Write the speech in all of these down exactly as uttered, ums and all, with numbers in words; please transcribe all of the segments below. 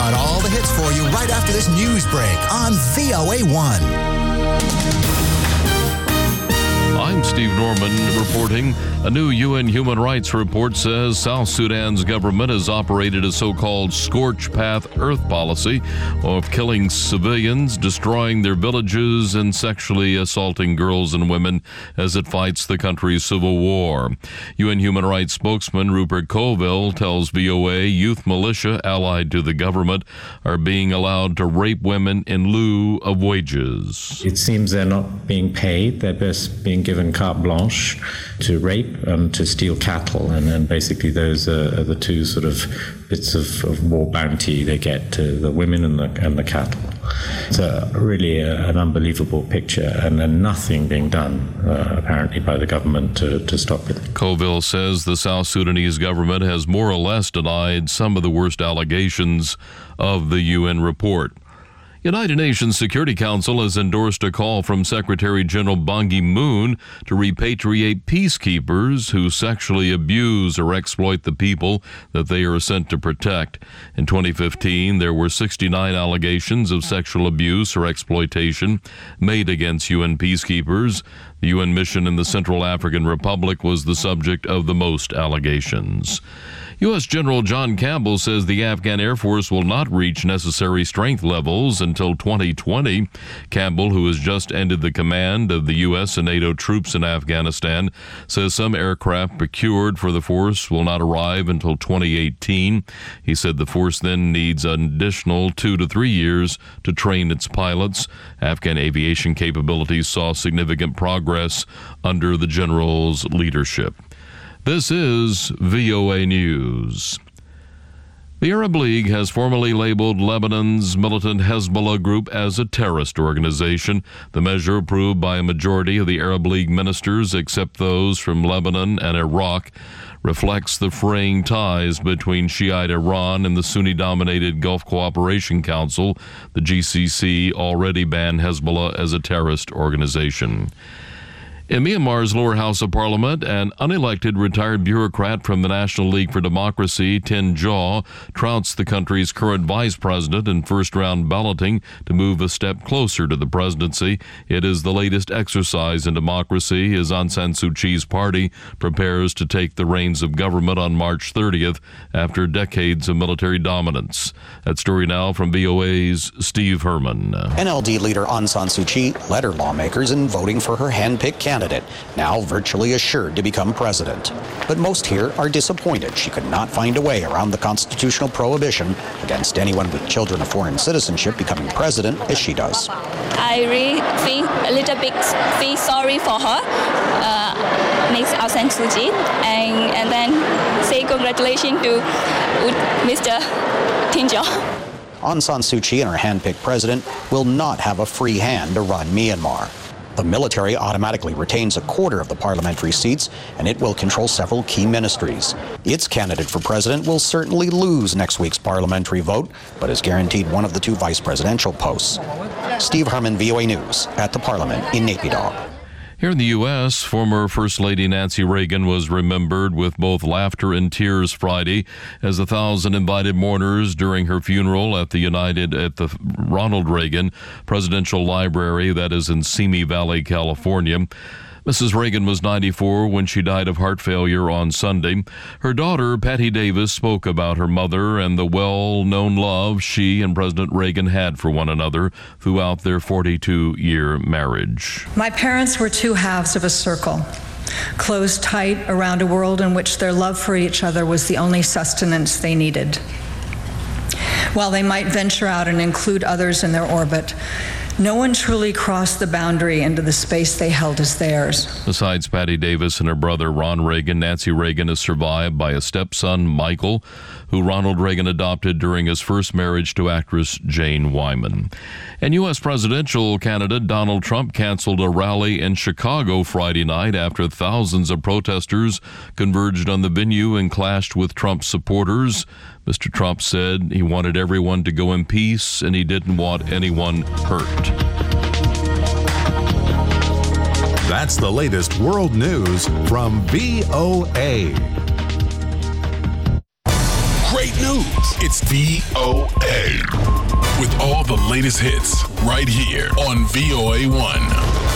got all the hits for you right after this news break on V O A one. I'm Steve Norman reporting. A new U N human rights report says South Sudan's government has operated a so-called scorch path earth policy of killing civilians, destroying their villages, and sexually assaulting girls and women as it fights the country's civil war. U N human rights spokesman Rupert Colville tells V O A youth militia allied to the government are being allowed to rape women in lieu of wages. It seems they're not being paid. They're just being given carte blanche to rape and to steal cattle, and then basically those are, are the two sort of bits of, of war bounty they get, to the women and the, and the cattle. It's a, really a, an unbelievable picture, and, and nothing being done uh, apparently by the government to, to stop it. Colville says the South Sudanese government has more or less denied some of the worst allegations of the U N report. United Nations Security Council has endorsed a call from Secretary General Ban Ki-moon to repatriate peacekeepers who sexually abuse or exploit the people that they are sent to protect. In twenty fifteen, there were sixty-nine allegations of sexual abuse or exploitation made against U N peacekeepers. The U N mission in the Central African Republic was the subject of the most allegations. U S General John Campbell says the Afghan Air Force will not reach necessary strength levels until twenty twenty. Campbell, who has just ended the command of the U S and NATO troops in Afghanistan, says some aircraft procured for the force will not arrive until twenty eighteen. He said the force then needs an additional two to three years to train its pilots. Afghan aviation capabilities saw significant progress under the general's leadership. This is V O A News. The Arab League has formally labeled Lebanon's militant Hezbollah group as a terrorist organization. The measure, approved by a majority of the Arab League ministers except those from Lebanon and Iraq, reflects the fraying ties between Shiite Iran and the Sunni-dominated Gulf Cooperation Council. The G C C already banned Hezbollah as a terrorist organization. In Myanmar's lower house of parliament, an unelected retired bureaucrat from the National League for Democracy, Tin Jaw, trouts the country's current vice president in first-round balloting to move a step closer to the presidency. It is the latest exercise in democracy as Aung San Suu Kyi's party prepares to take the reins of government on March thirtieth after decades of military dominance. That story now from V O A's Steve Herman. N L D leader Aung San Suu Kyi led her lawmakers in voting for her hand-picked candidate. Candidate, now virtually assured to become president. But most here are disappointed she could not find a way around the constitutional prohibition against anyone with children of foreign citizenship becoming president as she does. I really feel a little bit feel sorry for her, uh, Miss Aung San Suu Kyi, and, and then say congratulations to Mister Tin Jaw. Aung San Suu Kyi and her hand-picked president will not have a free hand to run Myanmar. The military automatically retains a quarter of the parliamentary seats, and it will control several key ministries. Its candidate for president will certainly lose next week's parliamentary vote, but is guaranteed one of the two vice presidential posts. Steve Herman, V O A News, at the Parliament in Naypyidaw. Here in the U S, former First Lady Nancy Reagan was remembered with both laughter and tears Friday as a thousand invited mourners during her funeral at the United at the Ronald Reagan Presidential Library, that is in Simi Valley, California. Missus Reagan was ninety-four when she died of heart failure on Sunday. Her daughter, Patty Davis, spoke about her mother and the well-known love she and President Reagan had for one another throughout their forty-two-year marriage. My parents were two halves of a circle, closed tight around a world in which their love for each other was the only sustenance they needed. While they might venture out and include others in their orbit, no one truly crossed the boundary into the space they held as theirs. Besides Patty Davis and her brother Ron Reagan, Nancy Reagan is survived by a stepson, Michael, who Ronald Reagan adopted during his first marriage to actress Jane Wyman. And U S presidential candidate Donald Trump canceled a rally in Chicago Friday night after thousands of protesters converged on the venue and clashed with Trump's supporters. Mister Trump said he wanted everyone to go in peace and he didn't want anyone hurt. That's the latest world news from V O A. Great news. It's V O A. With all the latest hits right here on V O A one.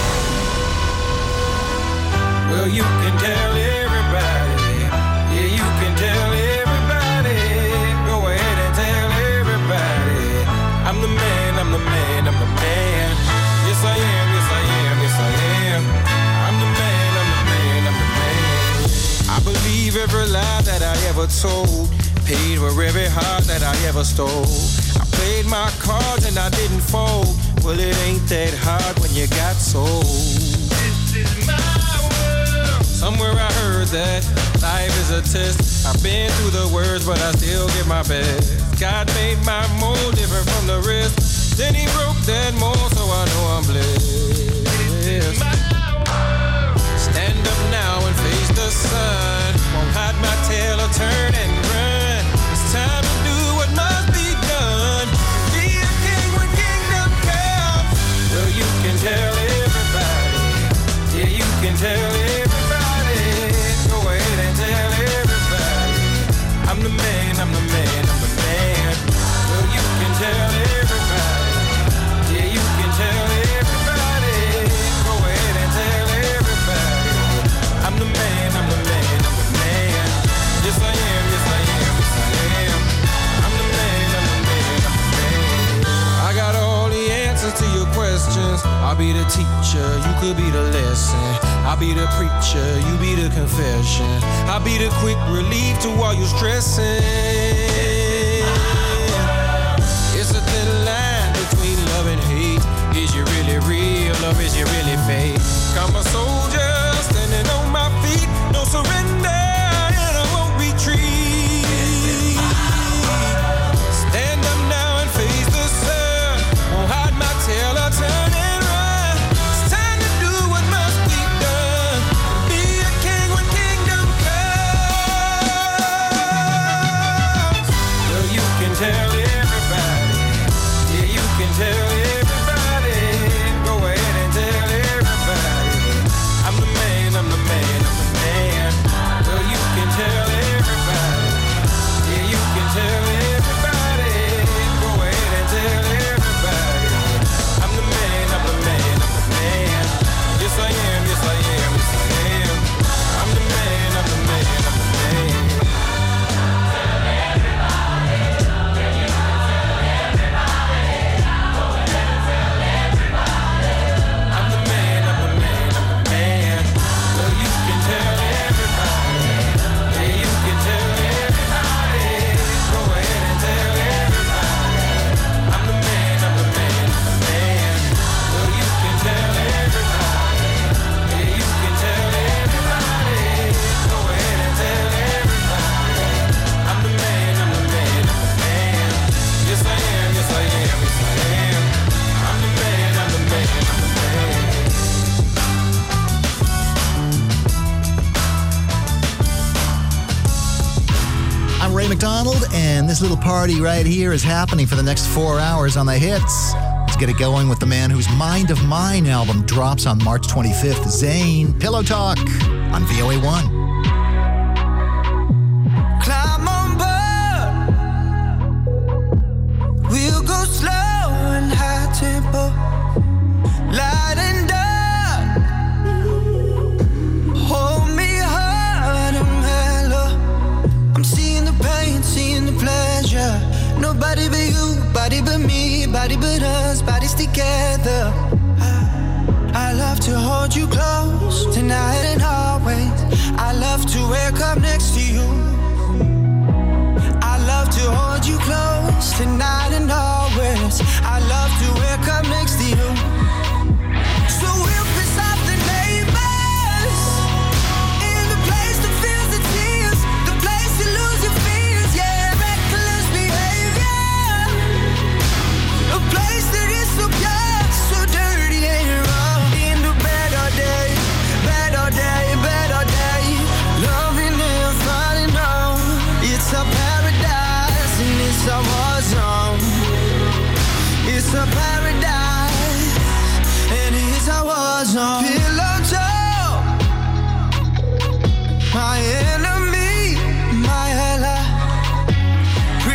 Well, you can tell everybody. Yeah, you can tell everybody. Go ahead and tell everybody. I'm the man, I'm the man, I'm the man. Yes, I am, yes, I am, yes, I am. I'm the man, I'm the man, I'm the man. I believe every lie that I ever told. Paid for every heart that I ever stole. I played my cards and I didn't fold. Well, it ain't that hard when you got sold. This is my world. Somewhere I heard that life is a test. I've been through the worst, but I still give my best. God made my mold different from the rest. Then he broke that mold, so I know I'm blessed. This is my world. Stand up now and face the sun. Won't hide my tail or turn and run. It's time to do what must be done. Be a king when kingdom comes. Well, you can tell everybody. Yeah, you can tell everybody. Go ahead and tell everybody. I'm the man, I'm the man, I'm the man. Well, you can tell everybody. Yeah, you can tell everybody. Go ahead and tell everybody. I'm the man, I'm the man, I'm the man. Yes, I am, yes, I am, yes, I am. I'm the man, I'm the man, I'm the man. I got all the answers to your questions. I'll be the teacher, you could be the lesson. I'll be the preacher, you be the confession. I'll be the quick relief to all your stressing. It's a thin line between love and hate. Is you really real or is you really fake? I'm a soldier standing on my feet. No surrender and I won't retreat. Stand up now and face the sun. Won't hide my tail or turn and run. It's time to do what must be done. Be a king when kingdom comes. Well, you can tell everybody. Yeah, you can tell everybody. Go ahead and tell everybody. I'm the man, I'm the man, I'm the man. Well, you can tell everybody. Yeah, you can tell everybody. Go ahead and tell everybody. I'm the man, I'm the man, I'm the man. Yes, I am, yes, I am, yes, I am. I'm the man, I'm the man, I'm the man. I'm the man, I'm the man, I'm the man. Well, you can tell everybody. Yeah, you can tell everybody. Go ahead and tell everybody. I'm the man, I'm the man, I'm the man. Well, you can tell everybody. Yeah, you can tell everybody. Go ahead and tell everybody. I'm the man, I'm the man, I'm the man. Yes, I am, yes, I am, yes, I am. I'm the man, I'm the man, I'm the man. I'm Ray McDonald, and this little party right here is happening for the next four hours on the hits. Let's get it going with the man whose Mind of Mine album drops on March twenty-fifth, Zayn. Pillow Talk on V O A one. Climb on board. We'll go slow and high tempo. Light and dark. Hold me hard and mellow. I'm seeing the pain, seeing the pleasure. Nobody but you, body but me, body but us, bodies together. I, I love to hold you close tonight and always. I love to wake up next to you. I love to hold you close tonight and always. I love to wake up next to you. So we'll piss off the neighbors in the place that feels the tears, the place you lose your fears, yeah, reckless behavior, a place that is so pure, so dirty and wrong. In the bed all day, bed all day, bed all day, loving and falling on. It's a paradise and it's a war zone. It's a paradise and it's a war zone. Pillow talk, my enemy, my ally.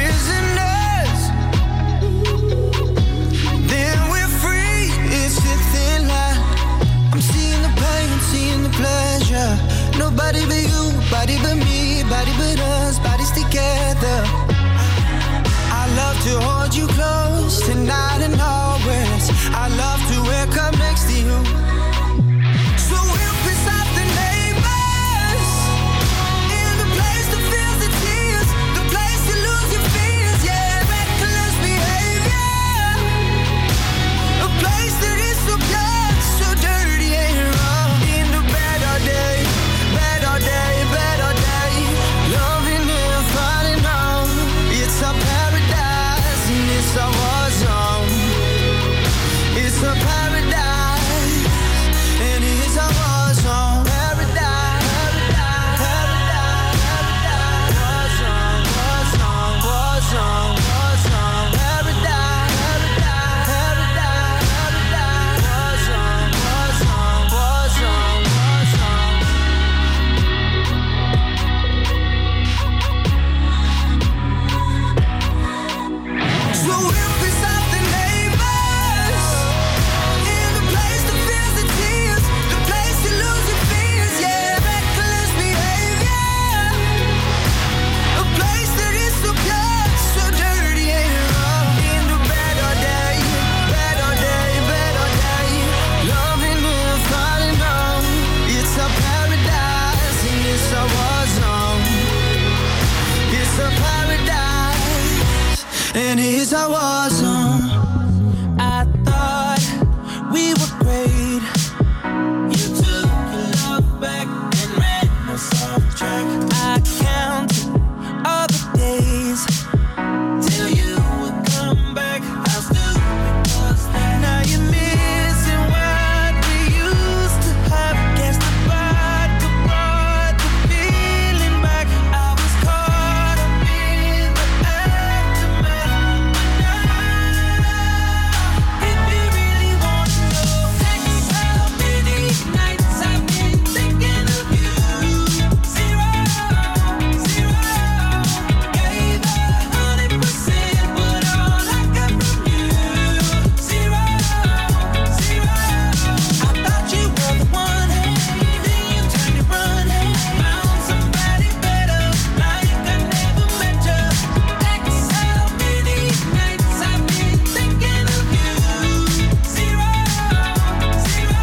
And here's how I was on. I thought we were great. You took your love back and ran us off track. I counted all the days till you would come back. How stupid was that? Now you're missing what we used to have. Guess the vodka brought the feeling back. I was caught up in the aftermath. But now, if you really wanna know, that's how many nights I've been thinking of you. Zero, zero, gave a hundred percent, but all I got from you. Zero, zero, I thought you were the one, then you turned and run, found somebody better, like I never met you. That's how many nights I've been thinking of you. Zero, zero,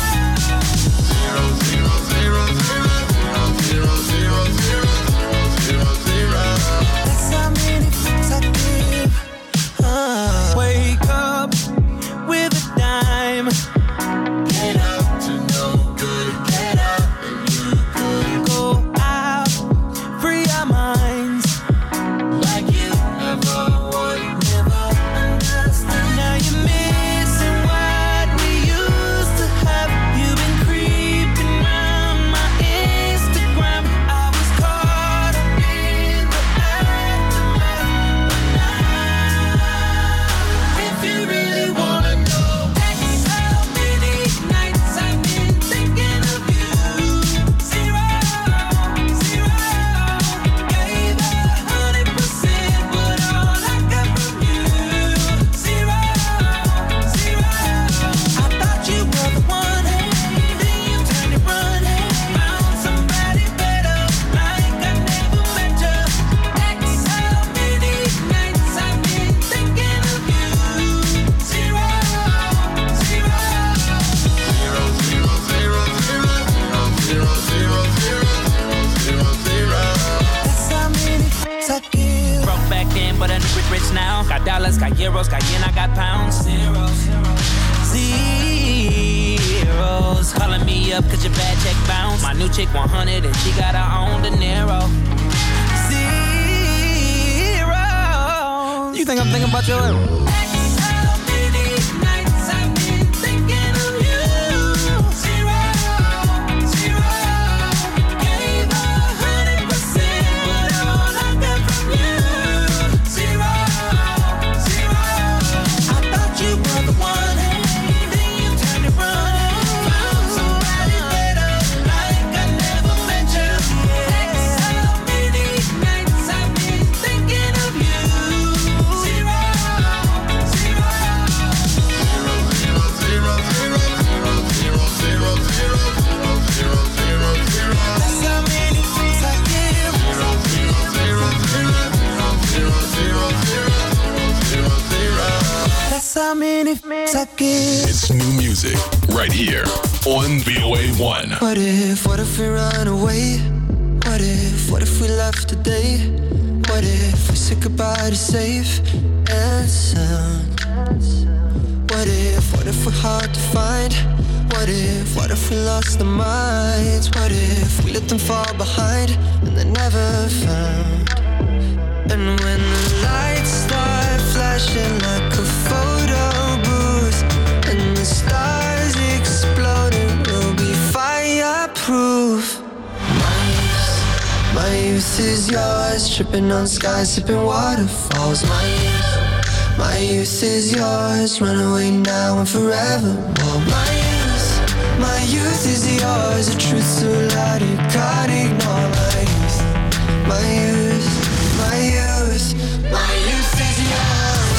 that's how many fucks I give. Uh, wake up with a dime. Get up to no good. Get up and you could go out, free our minds like you never would, never understand. Now you're missing what we used to have. You've been creeping round my Instagram. I was caught up in the aftermath. If you really wanna know, that's how many nights I've been thinking of you. Zero, zero, gave a hundred percent, but all I got from you. Zero, zero, I thought you were the one, then you turned and run, found somebody better, like I never met you. That's how many nights I've been thinking of you. Zero, zero, that's how many fucks I give. Broke back then, but I'm rich, rich now. Got dollars, got euros, got yen, I got pounds. Zeros, zeros. Calling me up cause your bad check bounce. My new chick one hundred and she got her own De Niro. Zeros. You think I'm thinking about your That's how many nights I've been thinking of you. Zero, zero, gave a hundred percent, but all I got from you. Zero, zero, I thought you were the one, then you turned and run, found somebody better, like I never met you. That's how many nights I've been thinking of you. Zero, zero, that's how many fucks I give. That's how many fucks I give. It's new music right here on V O A one. What if, what if we run away? What if, what if we left today? What if we said goodbye to safe and sound? What if, what if we're hard to find? What if, what if we lost our minds? What if we let them fall behind and they're never found? And when the lights start flashing like a photo booth and the stars exploding, we'll be fireproof. My youth, my youth is yours, tripping on skies, sipping waterfalls. My youth, my youth is yours, run away now and forever. Well, my youth, my youth is yours, the truth so loud you can't ignore. My youth, my youth, my youth, my youth is yours.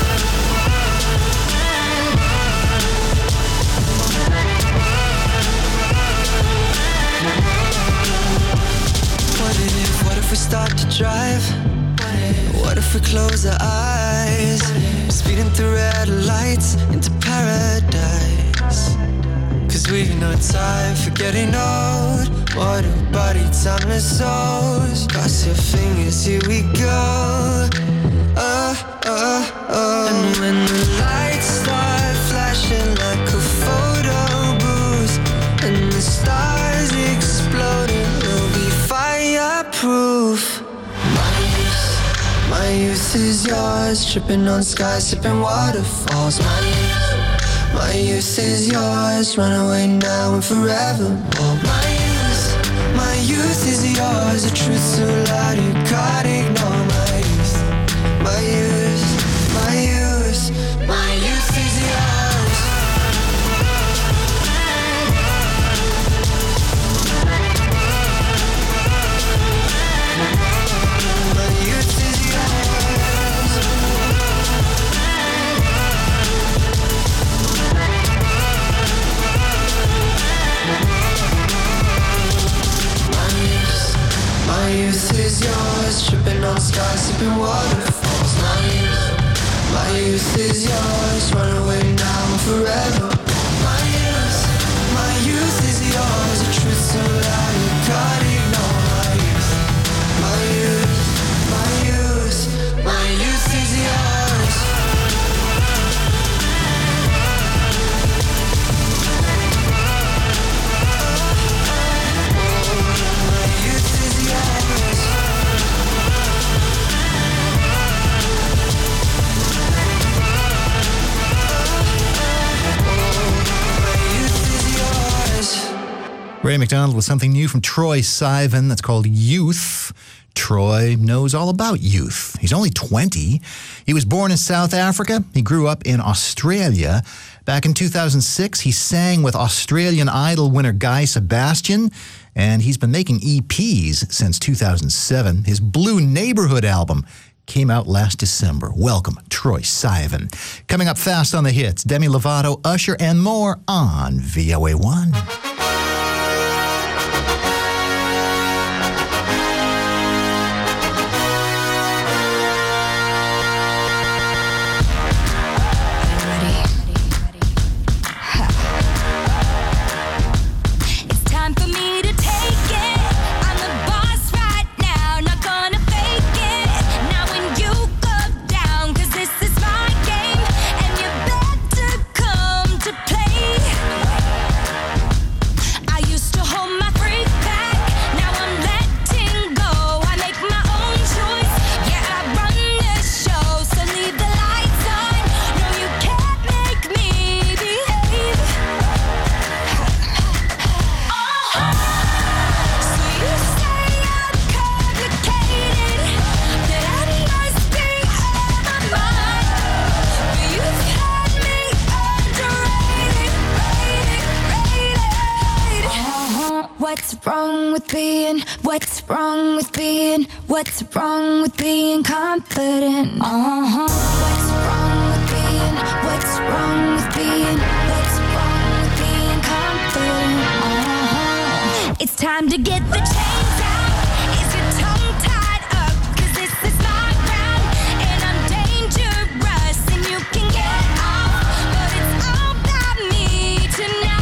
What if, what if we start to drive? What if we close our eyes? Speeding through red lights into paradise. Cause we've no time for getting old. What a body, timeless souls. Cross your fingers, here we go. Oh, oh, My youth is yours, tripping on skies, sipping waterfalls. My youth, my youth is yours, run away now and forevermore. My youth, my youth is yours, the truth so loud you can't ignore. My youth, my youth, my youth, my youth is yours. My youth is yours. My youth, my youth is yours, tripping on skies, sipping waterfalls. My youth, my youth is yours, run away now and forever. My youth, my youth is yours, the truth so loud you can't ignore. My youth, my youth, my youth, my youth is yours. My youth is yours. Ray McDonald with something new from Troye Sivan that's called Youth. Troy knows all about youth. He's only twenty. He was born in South Africa. He grew up in Australia. Back in two thousand six, he sang with Australian Idol winner Guy Sebastian, and he's been making E Ps since two thousand seven. His Blue Neighborhood album came out last December. Welcome, Troye Sivan. Coming up fast on the hits, Demi Lovato, Usher, and more on V O A one. What's wrong with being, what's wrong with being, what's wrong with being confident? Uh-huh. What's wrong with being, what's wrong with being, what's wrong with being confident? Uh-huh. It's time to get the chains out. Is your tongue tied up? 'Cause this is my ground and I'm dangerous and you can get off, but it's all about me tonight.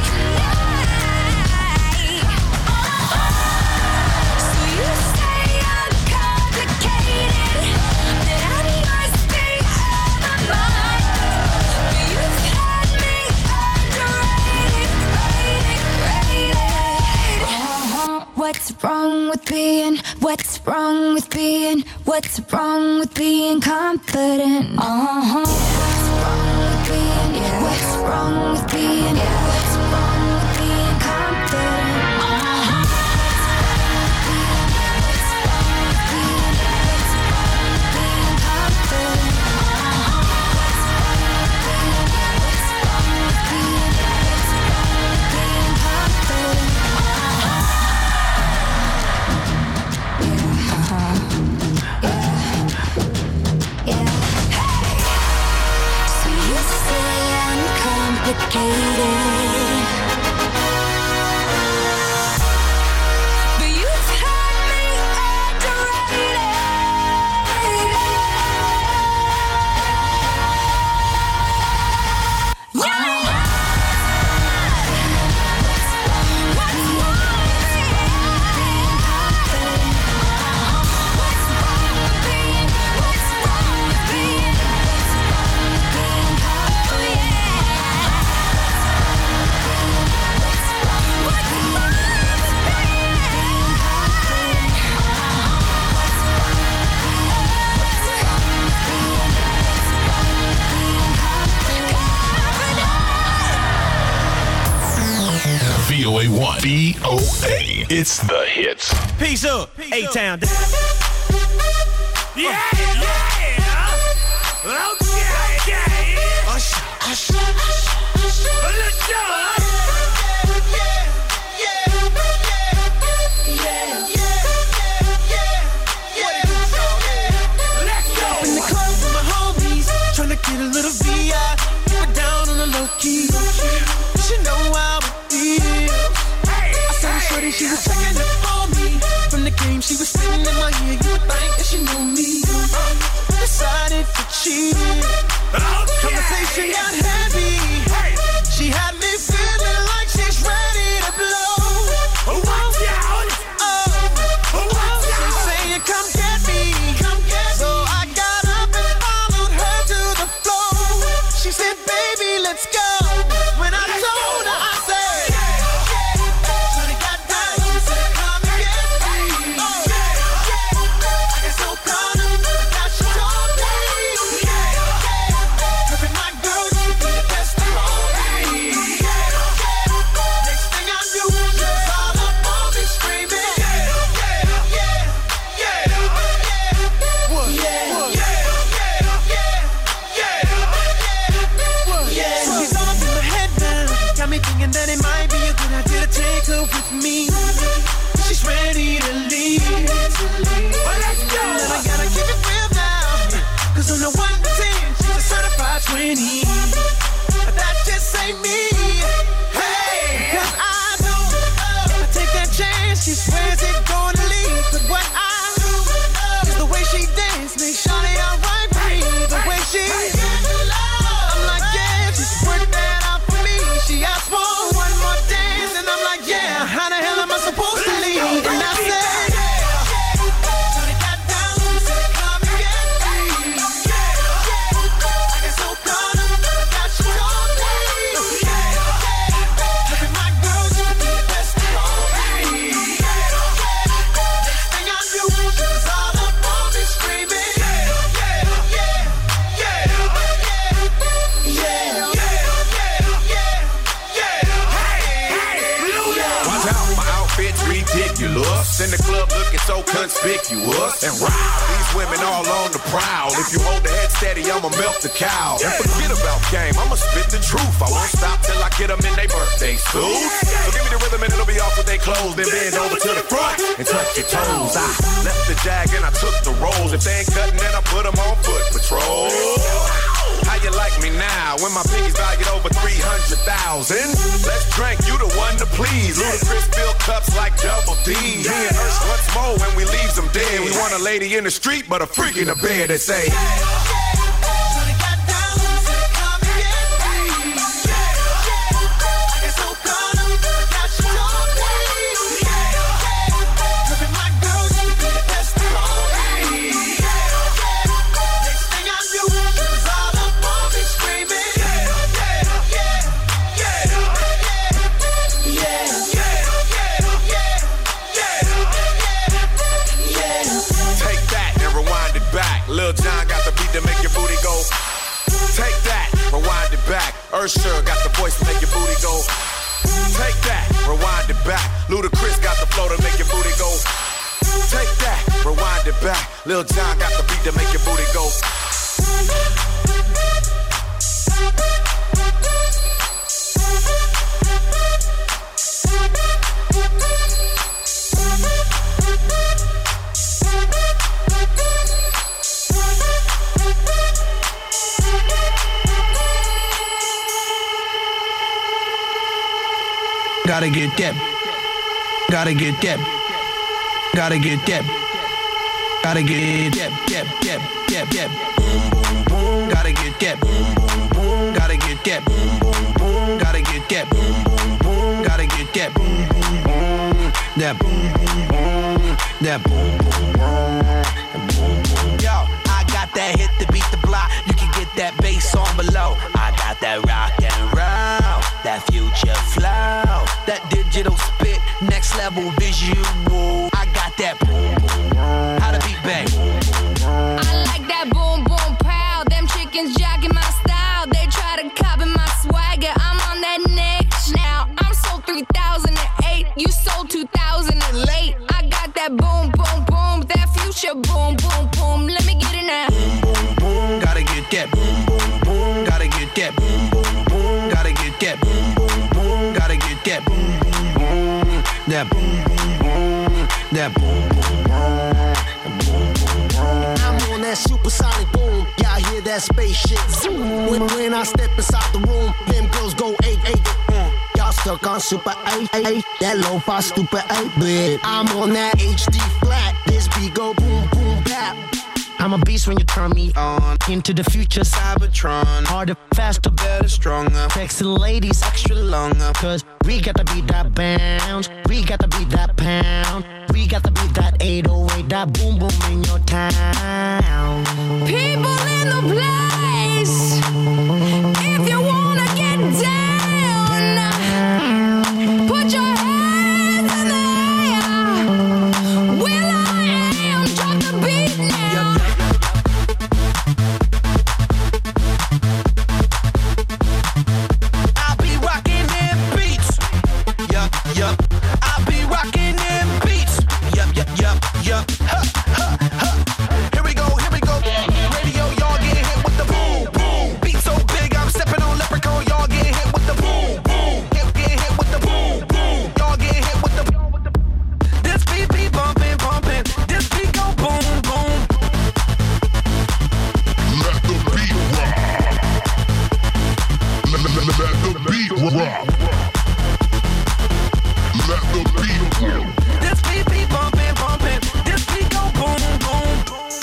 What's wrong with being, what's wrong with being, what's wrong with being confident? Uh-huh. What's wrong with being, what's wrong with being, what's wrong with being confident? Uh-huh. What's wrong with being, what's wrong with being confident? Uh-huh. What's wrong with being, what's wrong with being, what's wrong with being confident? Complicated, but you've had me underrated. Yeah. What's wrong with being confident? What's wrong with being? What's wrong with being? What's wrong with being confident? V O A. It's the hits. Peace up, A-Town. Yeah, yeah. Okay, okay. Hush, hush, hush, hush. Let's go. Get a little V I, put down on the low key. She know how it feels. I saw her shorty, she was checking up on me. From the game, she was spinning in my ear. You would think that she knew me. Decided to cheat. Conversation got heavy. She had me feeling like she's ready to blow. Watch out! Oh, she's saying, come get me, come get me. So I got up and followed her to the floor. She said, baby, let's go. When I told her, I said, shorty got down, she said, come and get me. I got so caught up, now she told me. Perfect my girl, she be the best of me. Next thing I knew, she was all up on me screaming. Thinking that it might be a good idea to take her with me. She's ready to leave. Well, let's go. And I gotta keep it real now, cause on the one to ten, she's a certified twenty. But that just ain't me. Hey, cause I know uh, I take that chance, she swears it's gonna leave. But what I do uh, is the way she dance makes Shawty alright with me. The way she I'm like, yeah, she's worked that out for me. She asked for one more dance, and I'm like, yeah, how the hell am I supposed to leave? And I said, Shawty got down, she said, come and get me. I got so caught up, now she told me. Look at my girl, she could be the best of me. Next thing I knew, she was all up on me screaming. Yeah, yeah, yeah, yeah, yeah. Ridiculous. In the club looking so conspicuous. And wow, these women all on the prowl. If you hold the head steady, I'ma melt the cow. And forget about game, I'ma spit the truth. I won't stop till I get them in their birthday suits. So give me the rhythm and it'll be off with their clothes. Then bend over to the front and touch your toes. I left the jag and I took the rolls. If they ain't cutting, then I put them on foot patrol. How you like me now when my piggy's valued over three hundred thousand? Let's drink, you the one to please. Ludacris fill cups like Double D. Me and Ursh once more when we leaves them dead. We want a lady in the street, but a freak in the bed that say, Lil Jon got the beat to make your booty go. Take that, rewind it back. Usher got the voice to make your booty go. Take that, rewind it back. Ludacris got the flow to make your booty go. Take that, rewind it back. Lil Jon got the beat to make your booty go. Gotta get that. Gotta get that. Gotta get that. Gotta get that. That. That. That. That. Boom boom boom. Gotta get that. Boom boom boom. Gotta get that. Boom boom boom. Gotta get that. Boom boom boom. Gotta get that. Boom boom boom. That boom boom boom. That boom boom boom. Yo, I got that hit to beat the block. You can get that bass on below. I got that rock and roll, that future flow, that digital spit, next level visual. I got that boom boom. How to beat bang. I like that boom boom pow. Them chickens jogging my style. They try to copy my swagger. I'm on that next now. I'm sold three thousand eight. You that boom, boom, boom, boom, boom, boom. I'm on that supersonic boom. Y'all hear that spaceship zoom. When, when I step inside the room, them girls go eight, eight, mm. Y'all stuck on super eight, eight, that lo-fi stupid eight bit. I'm on that H D flat. This beat go boom, boom, bap. I'm a beast when you turn me on. Into the future, Cybertron. Harder, faster, better, stronger. Sexy ladies, extra longer. Cause we got to beat that bounce. We got to beat that pound. We got to beat that eight oh eight, that boom boom in your town. People in the place, if you wanna get down, put your hands in the air. Will I am, drop the beat now. I'll be rocking them beats. Yup, yup. I'll be rocking them beats. Yup, yup, yup, yup. Ha, ha, ha. Here we go, here we go. Radio, y'all get hit with the boom, boom. Beat so big, I'm stepping on leprechaun. Y'all get hit with the boom, boom. Hit, get hit with the boom, boom. Y'all get hit with the. This beat be bumping, bumping. This beat go boom, boom. Let the beat rock. Let, let, let, let the beat rock. Let the beat rock. This beat be bumping, bumping. This beat go boom, boom.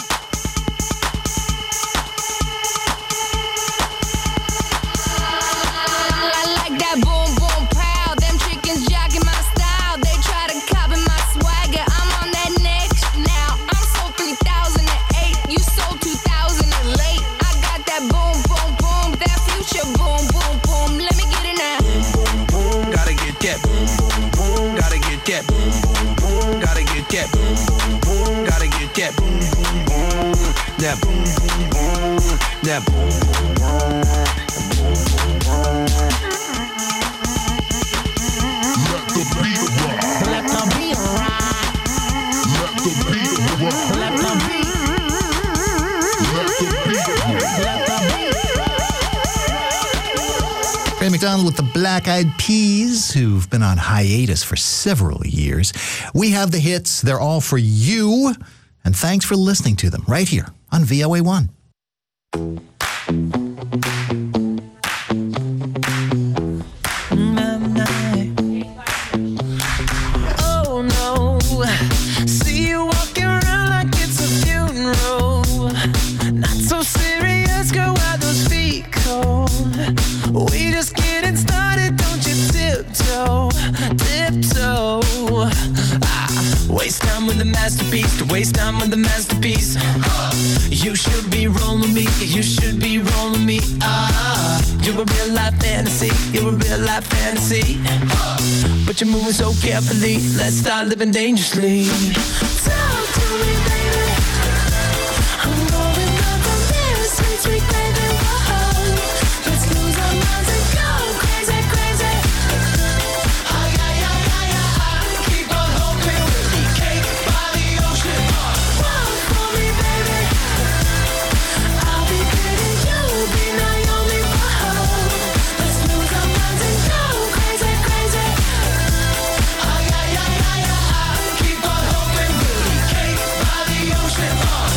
I like that boom boom pow. Them chickens jacking my style. They try to copy my swagger. I'm on that next now. I'm sold three thousand eight. You sold two thousand late. I got that boom boom boom. That future boom boom boom. Let me get it now. Boom, boom, gotta get that. Boom, boom, boom, gotta get that. Boom, boom, boom, gotta get that. Boom, boom, boom, gotta get that. Boom, boom, boom, that boom, boom, boom, that boom, boom, boom, boom, boom, boom. Let the beat rock. Let the beat rock. Let the beat rock. Let the beat. Let the beat rock. Let the beat. Ray McDonald with the Black Eyed Peas, who've been on hiatus for several years. We have the hits. They're all for you. And thanks for listening to them right here on V O A one. Oh no, see you walking around like it's a funeral. Not so serious, girl, why those feet cold? We just getting started, don't you tiptoe, tiptoe. Ah, waste time with the masterpiece, to waste time with the masterpiece. You should be rolling me, you should be rolling me. Ah, you're a real life fantasy, you're a real life fantasy. But you're moving so carefully, let's start living dangerously. Talk to me, baby. I'm going up from there, sweet, sweet baby. Whoa. Let's lose our minds and go crazy, crazy. Ay, ay, ay, ay, ay. Keep on hoping we'll be cake by the ocean. Walk for me, baby. I'll be pretty, you'll be Naomi. Whoa. Let's lose our minds and go crazy, crazy. Ay, ay, ay, ay, ay. Keep on hoping we'll be cake by the ocean.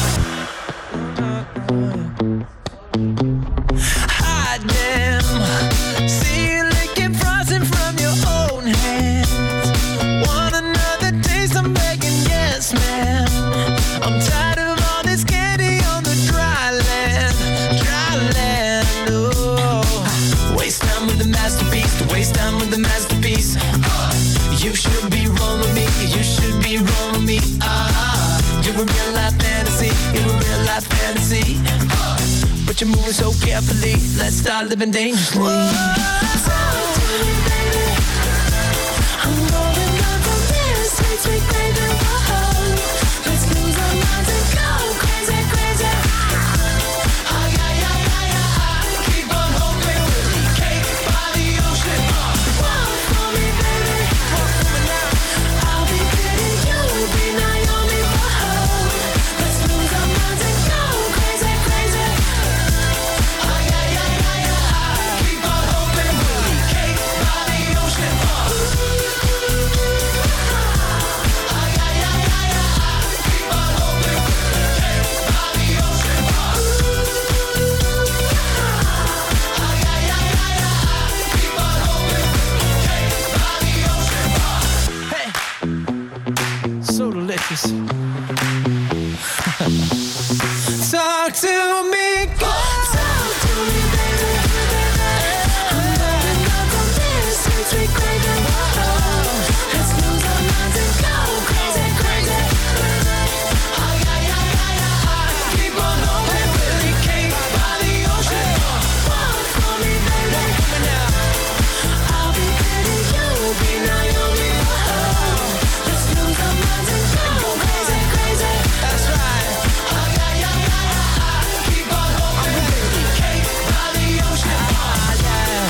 Hot damn, see you licking frozen from your own hands. Want another taste? I'm begging, yes, ma'am. I'm tired of all this candy on the dry land, dry land. Oh, waste time with the masterpiece, to waste time with the masterpiece. You should be rolling me, you should be rolling me. Ah, you're a real life fantasy, you're a real life fantasy. But you're moving so carefully, let's start living dangerously. Talk to me, baby. I'm going up from there, sweet, sweet baby. Whoa. Let's lose our minds and go crazy, crazy. Ay, ay, ay, ay, ay. Keep on hoping we'll be cake by the ocean. Walk for me, baby. Walk for me now. I'll be pretty, you'll be Naomi. Whoa. Let's lose our minds and go crazy, crazy. Ay, ay, ay, ay, ay. Keep on hoping talk to me. Talk to me, baby. I'm burning up on this sweet, sweet craving. Let's lose our minds and go crazy, crazy. Oh, yeah, yeah, yeah, yeah. Keep on hoping we'll be cake by the ocean. Walk for me, baby. I'll be Betty, you'll be Naomi. Let's lose our minds and go crazy, crazy. That's right. Oh, yeah, yeah, yeah, yeah. Keep on hoping we'll be cake by the ocean. Oh, yeah.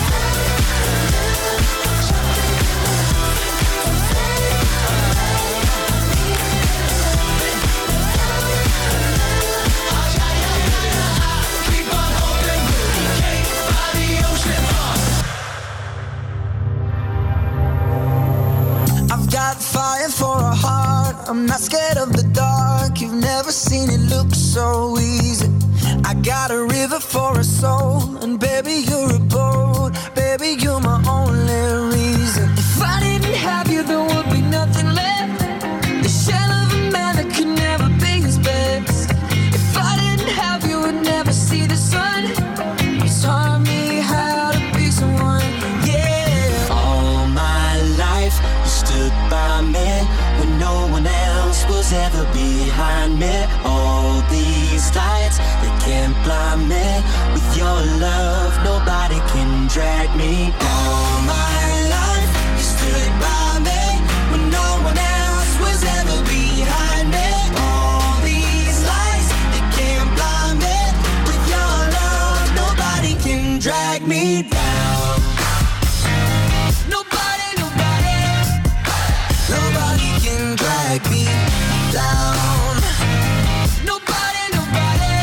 I've got fire for a heart. I'm not scared of the dark. You've never seen it look so easy. I got a river for a soul, and baby, you're a boat. Baby, you're my only reason. If I didn't have you, there would be nothing left. The shell of a man that could never be his best. If I didn't have you, would never see the sun. You taught me how to be someone, yeah. All my life, you stood by me when no one else was ever behind me. All these lights, they can't blind me. With your love, nobody can drag me down. All my life, you stood by me when no one else was ever behind me. All these lights, they can't blind me. With your love, nobody can drag me down. Nobody, nobody, nobody can drag me down. Nobody, nobody,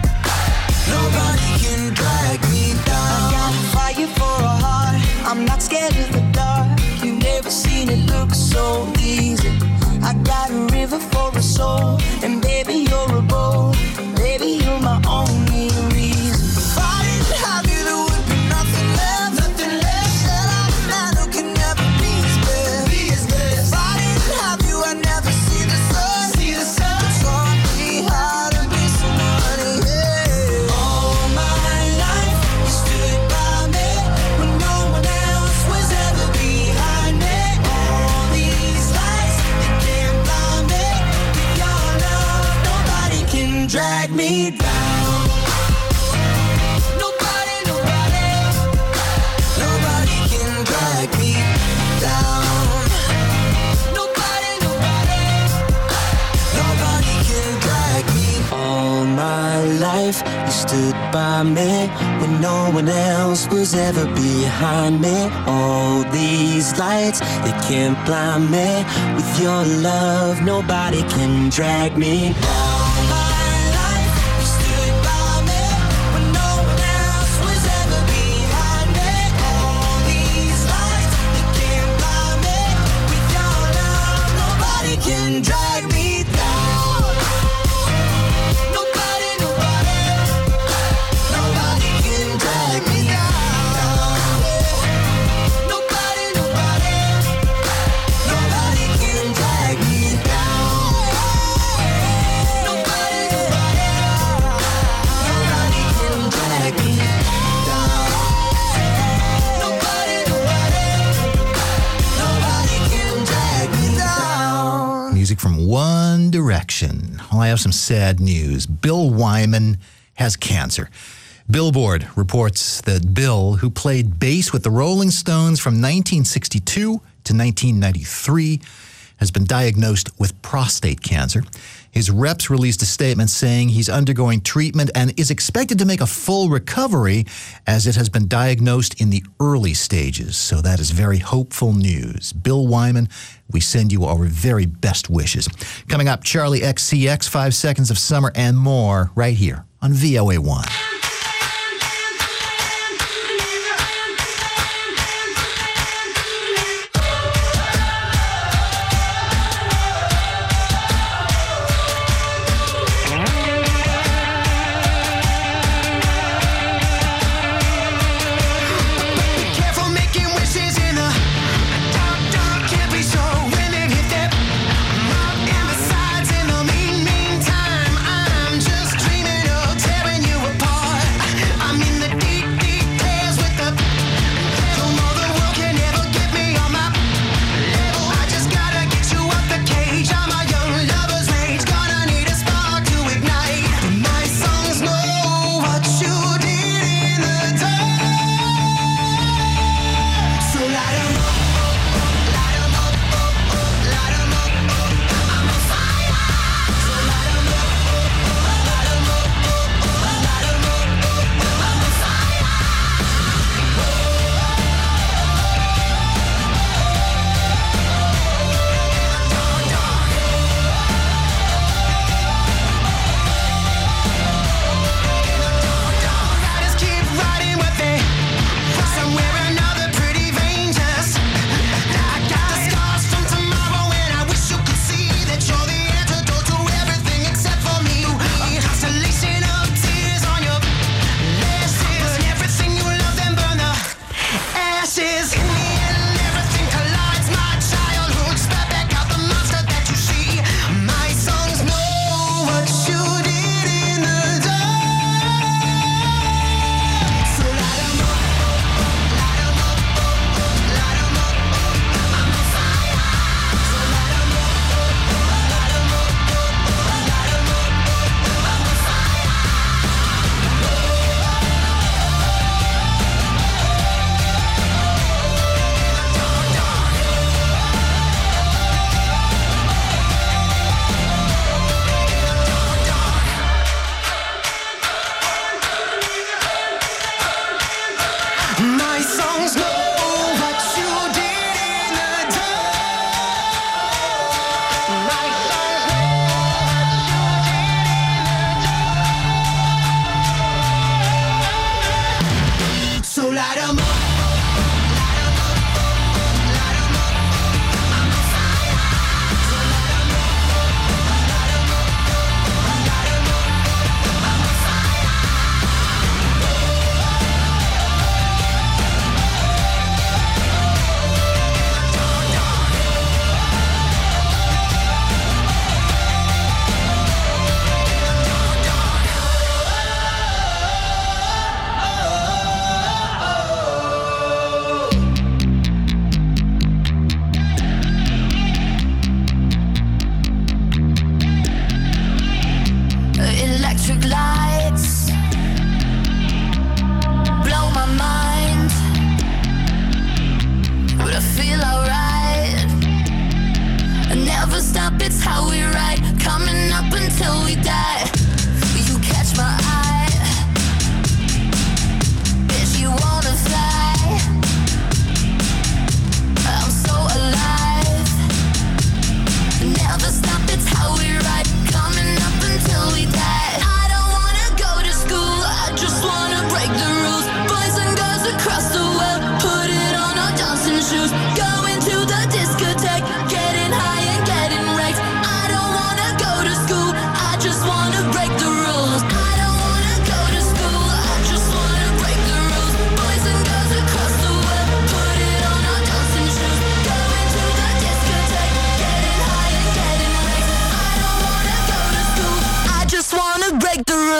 nobody can drag me down. I got fire for a heart. I'm not scared of the dark. You've never seen it look so easy. I got a river for a soul, and baby, you're a boat. Baby, you're my only reason. If I didn't have you, there would be nothing left. Nothing left. Said I'm a man who can never be his best. Be his best. If I didn't have you, I'd never see the sun. See the sun. Taught me how to be somebody. Yeah. All my life, you stood by me when no one else was ever behind me. All these lights, they can't blind me. With your love, nobody can drag me down. Nobody, nobody, nobody can drag me down. Nobody, nobody, nobody can drag me. All my life, you stood by me when no one else was ever behind me. All these lights, they can't blind me. With your love, nobody can drag me down. Can drag me down. Nobody, nobody, nobody can drag me down. Nobody, nobody, nobody can drag me down. Nobody, nobody, nobody can drag me down. Nobody, nobody, nobody can drag me down. Music from One Direction. Well, I have some sad news. Bill Wyman has cancer. Billboard reports that Bill, who played bass with the Rolling Stones from nineteen sixty-two to nineteen ninety-three, has been diagnosed with prostate cancer. His reps released a statement saying he's undergoing treatment and is expected to make a full recovery as it has been diagnosed in the early stages. So that is very hopeful news. Bill Wyman, we send you our very best wishes. Coming up, Charlie X C X, Five Seconds of Summer, and more right here on V O A one. Dreaming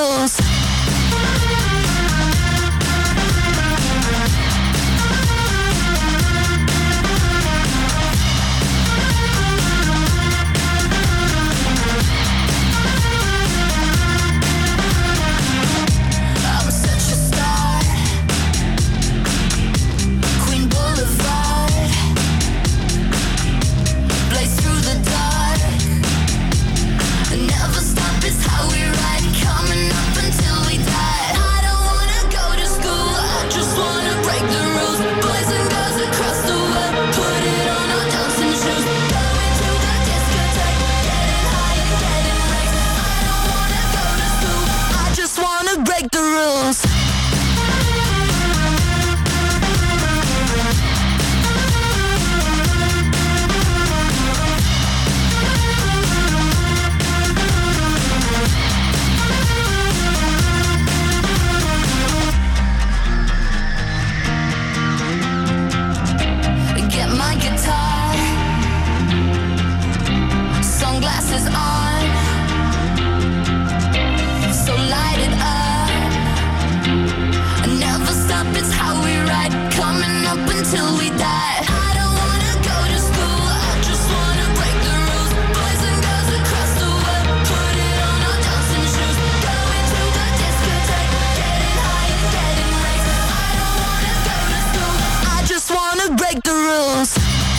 rules. I'm such a star, Queen Boulevard, blaze through the dark, never stop is how we ride, coming up until we die. I don't wanna go to school, I just wanna break the rules. Boys and girls across the world, put it on our dancing shoes, going to the discotheque, getting high and getting raked. I don't wanna go to school, I just wanna break the rules. Get my guitar, sunglasses on, so light it up. Never stop, it's how we ride, coming up until we die. I don't wanna go to school, I just wanna break the rules. Boys and girls across the world, put it on our dancing shoes, going to the discotheque, getting high and getting raked. I don't wanna go to school, I just wanna break the rules.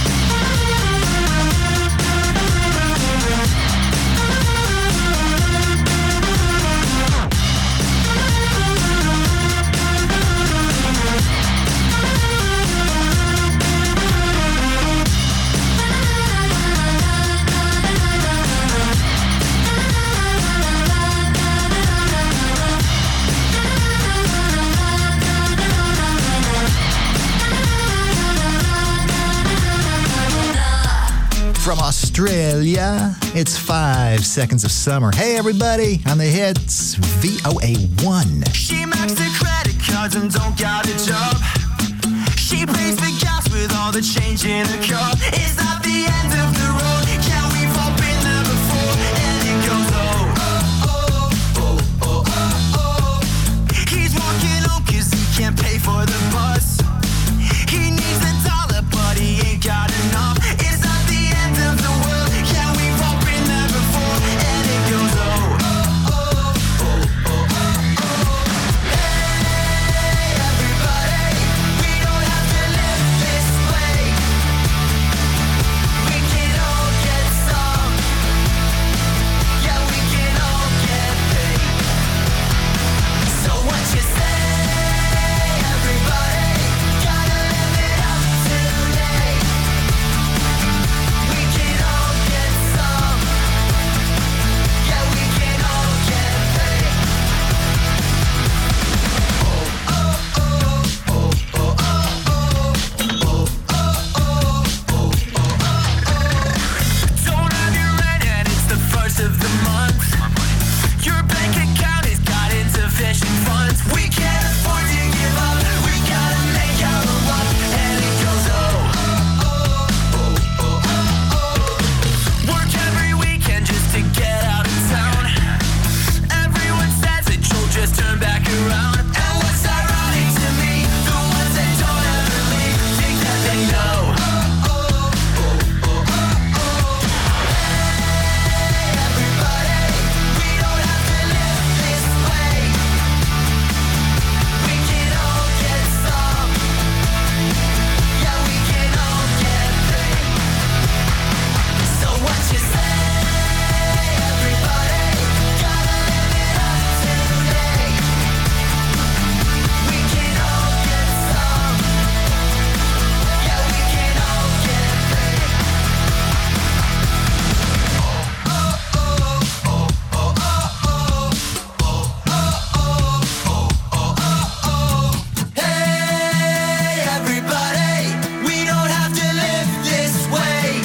From Australia, it's Five Seconds of Summer. Hey, everybody, on the hits, V O A one. She maxed her credit cards and don't got a job. She pays for gas with all the change in her car. Is that the end of the road? Yeah, we've all been there before. And it goes, oh, oh, oh, oh, oh, oh. He's walking home cause he can't pay for the bus. He needs a dollar but he ain't got enough. Is that the end of the world? Yeah, we've all been there before. And it goes, oh, oh, oh, oh, oh, oh, oh. Hey, everybody, we don't have to live this way. We can all get some. Yeah, we can all get paid. So what you say, everybody? Gotta live it up today. We can all get some. Yeah, we can all get paid. Oh, oh, oh, oh, oh, oh, oh, oh, oh, oh, oh. Don't have your rent and it's the first of the month. Your bank account has got insufficient funds. We can't afford to give up. We gotta make our luck. And it goes, oh, oh, oh, oh, oh, oh. Work every weekend just to get out of town. Everyone says that you'll just turn back around. And what's ironic to me, the ones that don't ever leave think that they know. Oh, oh, oh, oh, oh, oh. Hey, everybody, we don't have to live this way. We can all get some. Yeah, we can all get paid. So what you say, everybody? Gotta live it up today. We can all get some. Yeah, we can all get paid. Oh, oh, oh, oh, oh, oh, oh, oh, oh, oh. Hey, everybody, we don't have to live this way.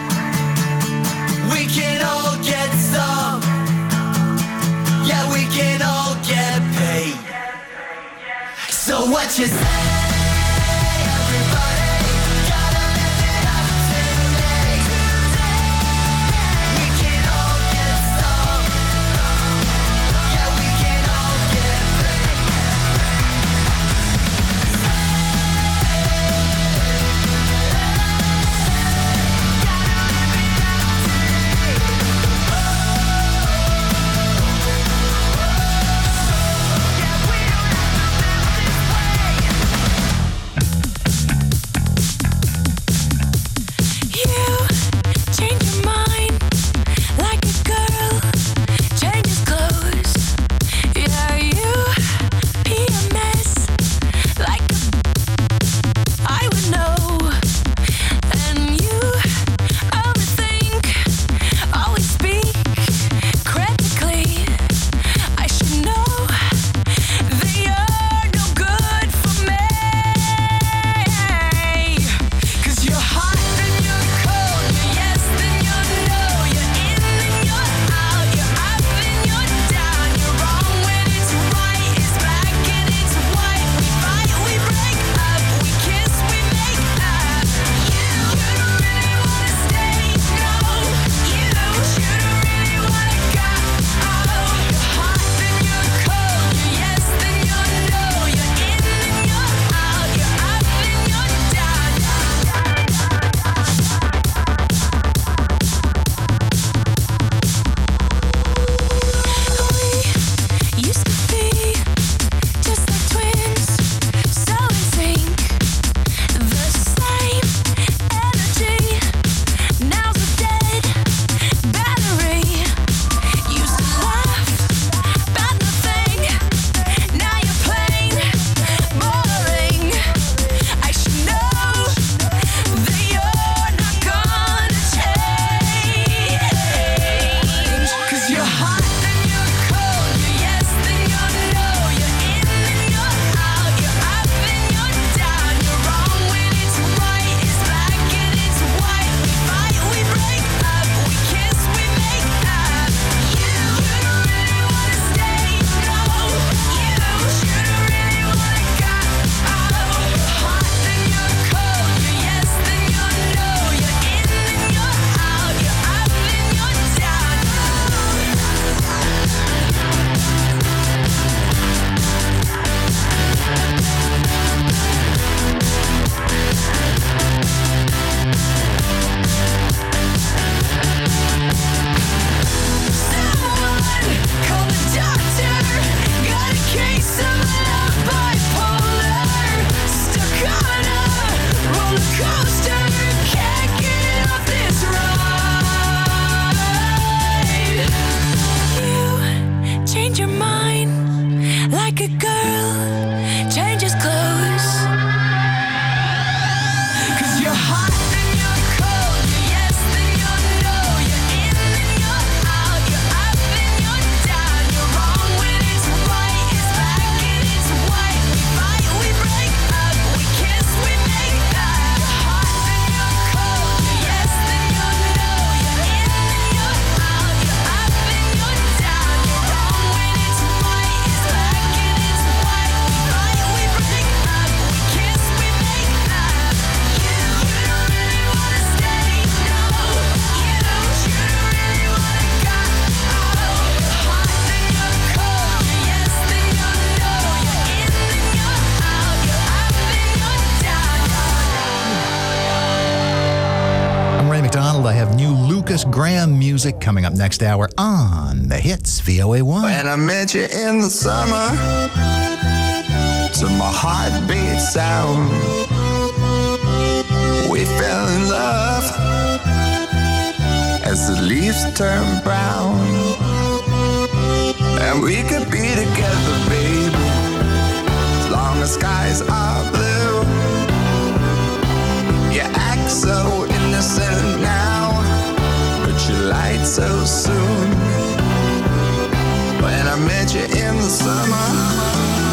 We can all get some. Yeah, we can all get paid. So what you say, everybody? Gotta live it up today. We can all get some. Yeah, we can all naked girl changes clothes. 'Cause you're hot and you're cold, you're yes and you're no, you're in and you're out, you're up and you're down, you're wrong when it's right, it's black and it's white. We fight, we break up, we kiss, we make up. You're hot and you're cold, you're yes and you're no, you're in and you're out, you're up and you're down, you're wrong when it's right, it's black and it's white. We fight, we break up, we kiss, we make up. You, you don't really wanna stay, no. You, you don't really wanna go. You're hot and you're cold, you're yes and you're no, you're in and you're out, you're up and you're down. I'm Ray McDonald. I have new Lucas Graham music coming up next hour on The Hits, V O A one. When I met you in the summer, to my heartbeat sound, we fell in love as the leaves turn brown. And we could be together, baby, as long as skies are blue. You act so innocent now, but you lied so soon. When I met you in the summer,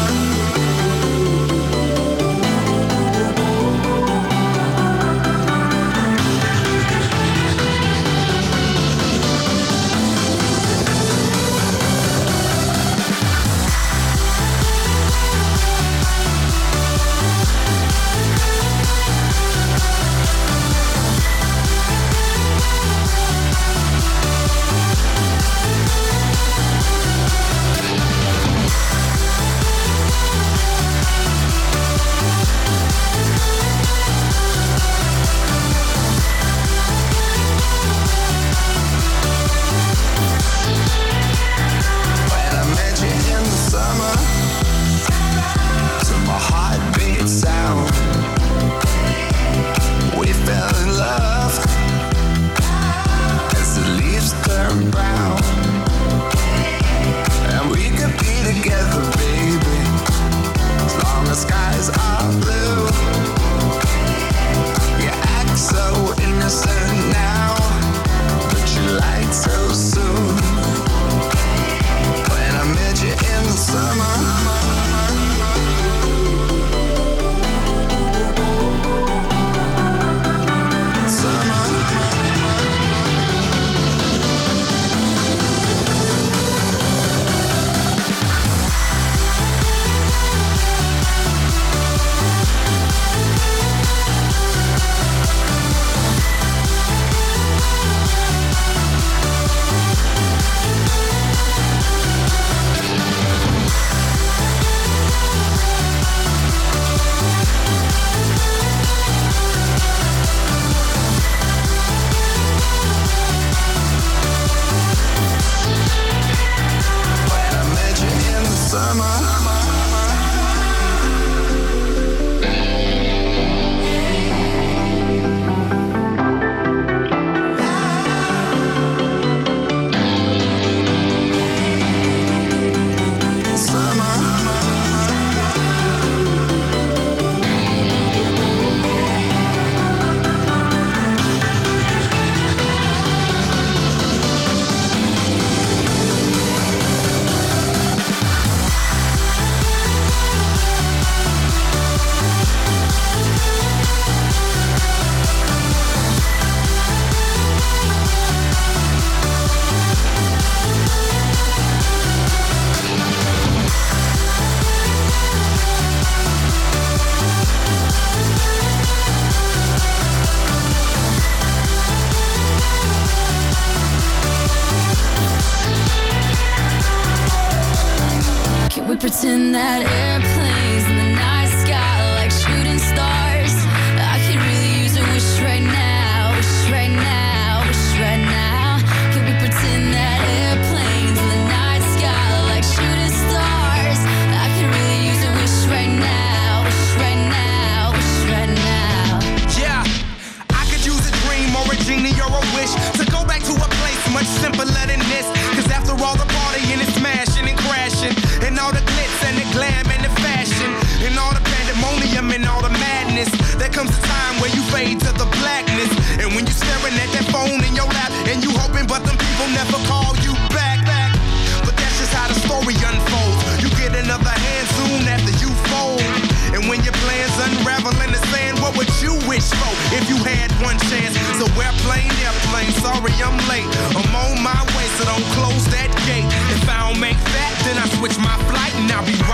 pretend that airplanes in the night sky like shooting stars. I could really use a wish right now, wish right now, wish right now. Can we pretend that airplanes in the night sky like shooting stars? I could really use a wish right now, wish right now, wish right now. Yeah, I could use a dream or a genie or a wish to go back to a place much simpler than this. Cause after all the partying and smashing and crashing and all the glitz and the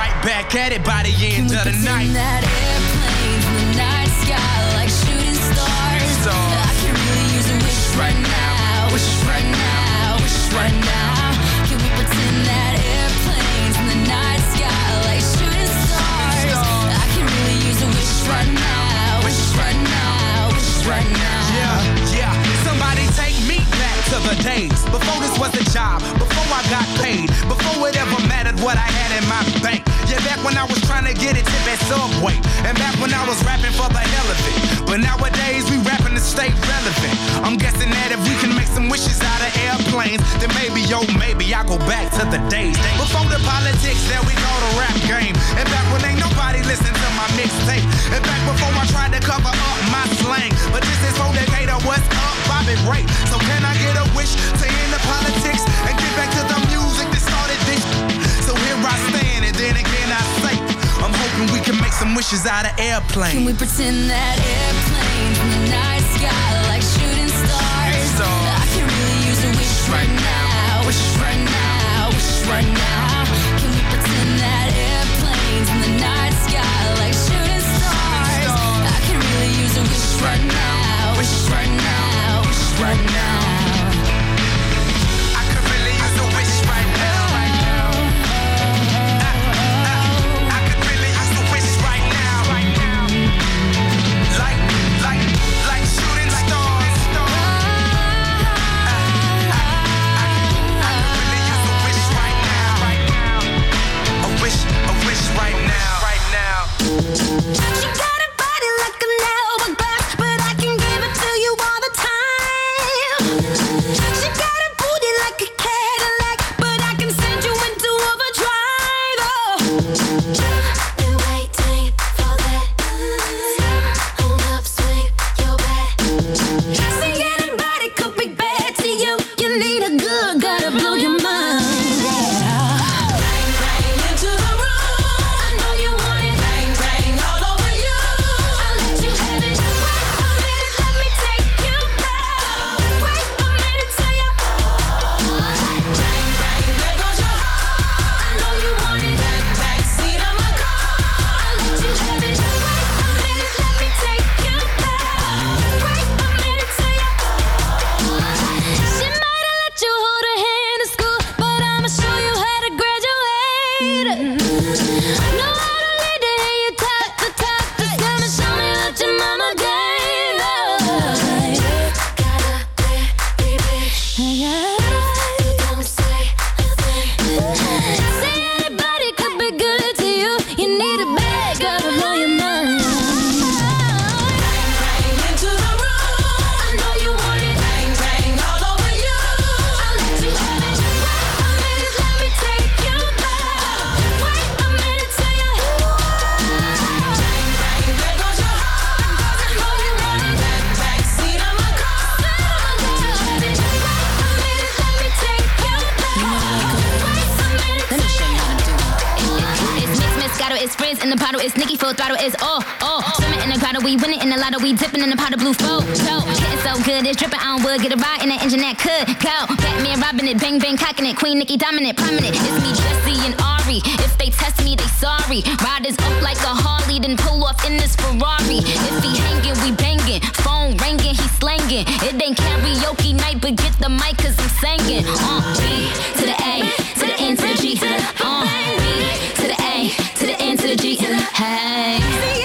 right back at it by the end of the night. That airplane in the night sky like shooting stars. stars. I can really use a wish right now, wish right now, wish right now. Can we pretend that airplanes in the night sky like shooting stars? I can really use a wish right now, wish right now, wish right now. Yeah, yeah. Somebody take me back to the days before this was a job, before I got paid, before it ever mattered what I had in my bank. Yeah, back when I was trying to get a tip at Subway, and back when I was rapping for the hell of it. But nowadays we rapping to stay relevant. I'm guessing that if we can make some wishes out of airplanes, then maybe, yo, maybe I go back to the days before the politics that we call the rap game, and back when ain't nobody listen to my mixtape, and back before I tried to cover up my slang. But this is for Decatur, what's up, Bobby Ray? So can I get a wish to end the politics and get back to the music that started this? So here I stand, and then again I say, I'm hoping we can make some wishes out of airplanes. Can we pretend that airplanes in the night sky like shooting stars? I can really use a wish right now, wish right now, wish right now. Can we pretend that airplanes in the night sky like shooting stars? I can really use a wish right now, wish right now, wish right now. I could really use a wish right now. She got a body like an hourglass, but I can give it to you all the time. She got a booty like a Cadillac, but I can send you into overdrive. Oh, been waiting for that. Hold up, swing your back. See, anybody could be bad to you. You need a good, gotta blow your mind. It's friends in the bottle, it's Nicki full throttle, it's oh, oh. Swimming in the grotto, we winning in the lotto, we dipping in the pot of blue flow. So, getting so good, it's dripping on wood, get a ride in the engine that could go. Batman robbing it, bang bang cocking it, Queen Nicki dominant, prominent. It's me, Jesse and Ari. If they test me, they sorry. Riders up like a Harley, then pull off in this Ferrari. If he hanging, we banging. Phone ringing, he slanging. It ain't karaoke night, but get the mic, cause I'm singing. Uh, B to the A, to the N to the G. Uh, B to the A, to the N to the G. Hey.